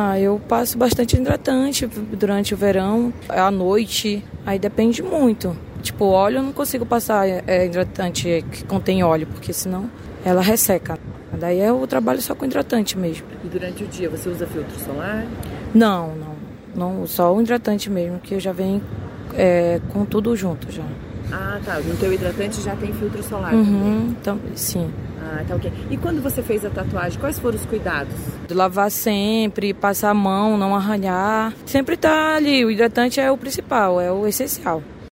Eu passo bastante hidratante durante o verão, à noite, aí depende muito. Tipo, óleo eu não consigo passar hidratante que contém óleo, porque senão ela resseca. Daí eu trabalho só com hidratante mesmo. E durante o dia você usa filtro solar? Não, só o hidratante mesmo, que já vem com tudo junto já. Ah, tá. No teu hidratante já tem filtro solar também? Então, sim. Ah, tá, ok. E quando você fez a tatuagem, quais foram os cuidados? De lavar sempre, passar a mão, não arranhar. Sempre tá ali, o hidratante é o principal, é o essencial.